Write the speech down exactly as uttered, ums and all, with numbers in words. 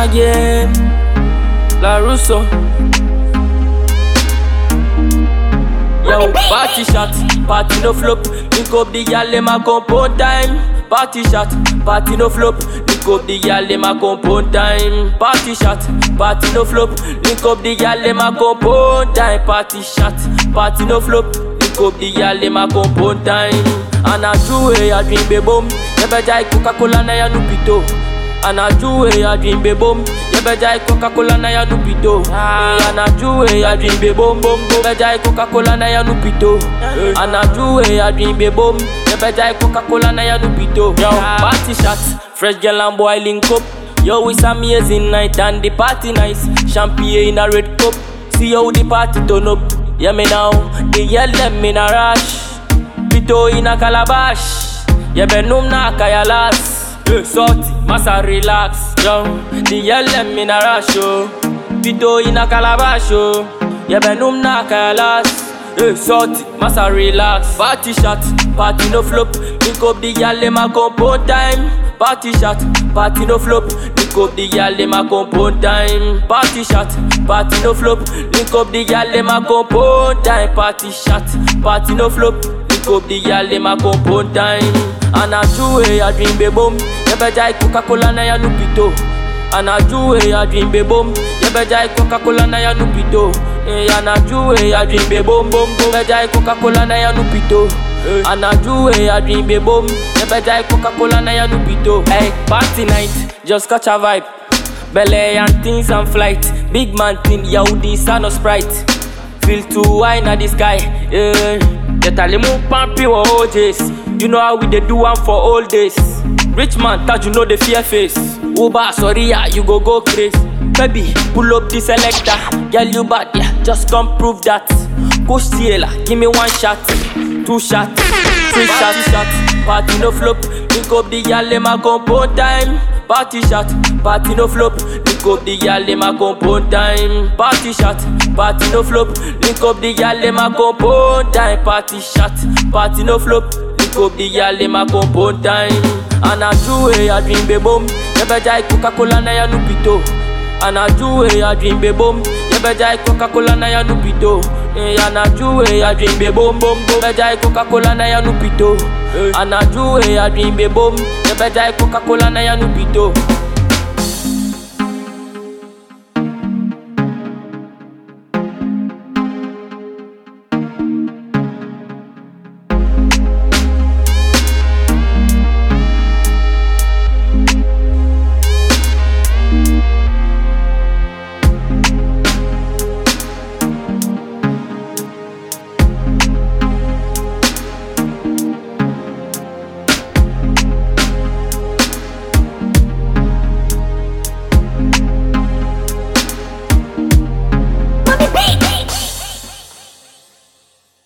again. La Russo. Yo, party shot, party no flop. Link up the gal in my compound time. Party shot, party no flop. Link up the gal in my compound time. Party shot, party no flop. Link up the gal in my compound time. Party shot, party no flop. Link up the gal in my compound time. And I do it, I drink baby boom. Never die Coca-Cola na ya nupito. And I do it, I drink baby boom. Never die Coca-Cola na ya nupito. And I do it, I drink baby boom boom. Never die Coca-Cola na ya nupito. And I do it, I drink baby boom. Never die Coca-Cola na ya nupito. Yo, party shot, fresh girl and boy link up. Yo, it's amazing night and the party nice. Champagne in a red cup. See how the party turn up. Yeah me now, they yell them in a rush. Pito in a calabash. Yeah benum na kaya last. Salty, massa relax, yo. The yell them in a rush, yo. Pito in a calabash, yo. Yeah benum na kaya last. Hey, salty, massa relax. Party shot, party no flop. Link up the gal in my compound time. Party shot, party no flop. Link up the gal in my compound time. Party shot, party no flop. Link up the gal in my compound time. Party shot, party no flop. Link up the gal in my compound time. And I do it, I drink baby boom. Never die Coca-Cola na ya nupito. And I do it, I drink baby boom. Never die Coca-Cola na ya nupito. And I do it, I drink baby boom boom. Never die Coca-Cola na ya nupito. And I do it, I drink baby boom. Never die Coca-Cola na ya nupito. Hey, party night, just catch a vibe. Belly and things and flight. Big man thing, yo, this are no Sprite. Feel too high in the sky. Yeah. Get a lemon pumpy or O Js. You know how we dey do one for all days. Rich man, touch you know the fear face. Uber, sorry, yeah, you go go crazy. Baby, pull up the selector. Girl, you bad, yeah, just come prove that. Coach Ciela, give me one shot, two shot, three shot, shot. Party no flop, link up the gal in my compound time. Party shot, party no flop, link up the gal in my compound time. Party shot, party no flop, link up the gal in my compound time. Party shot, party no flop. Up the gal in my compound time. And I do it, I drink baby boom. Never die Coca-Cola na ya nupito. And I do it, I drink baby boom. Never die Coca-Cola na ya nupito. And I do it, I drink baby boom boom. Never die Coca-Cola na ya nupito. And I do it, I drink baby boom. Never die Coca-Cola na ya nupito.